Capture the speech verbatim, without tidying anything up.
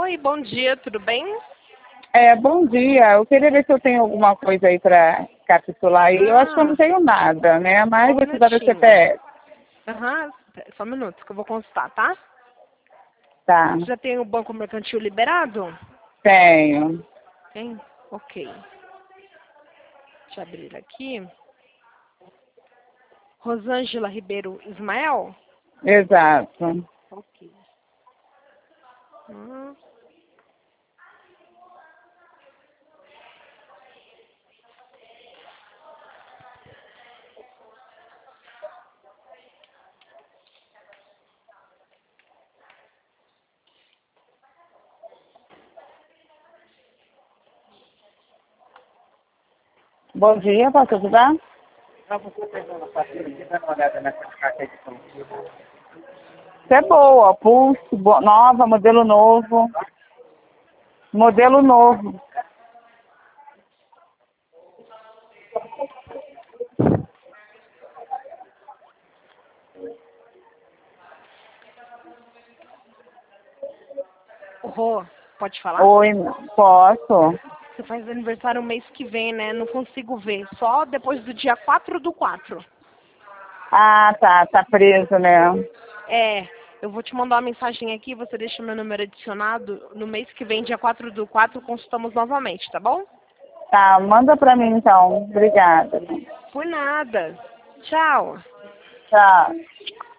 Oi, bom dia, tudo bem? É, bom dia. Eu queria ver se eu tenho alguma coisa aí para capitular aí. Eu acho que eu não Ah, tenho nada, né? só Mas um vou te dar o minutinho. C P F. Aham, só um minuto que eu vou consultar, tá? Tá. Você já tem o banco mercantil liberado? Tenho. Tem? Ok. Deixa eu abrir aqui. Rosângela Ribeiro Ismael? Exato. Ok. Hum. Bom dia, posso ajudar? Isso é boa. Pulse, bo- nova, modelo novo. Modelo novo. Rô, pode falar? Oi, posso? Você faz aniversário mês que vem, né? Não consigo ver. Só depois do dia quatro do quatro. Ah, tá. Tá preso, né? É, eu vou te mandar uma mensagem aqui, você deixa meu número adicionado. No mês que vem, dia quatro do quatro, consultamos novamente, tá bom? Tá, manda pra mim então. Obrigada. Por nada. Tchau. Tchau.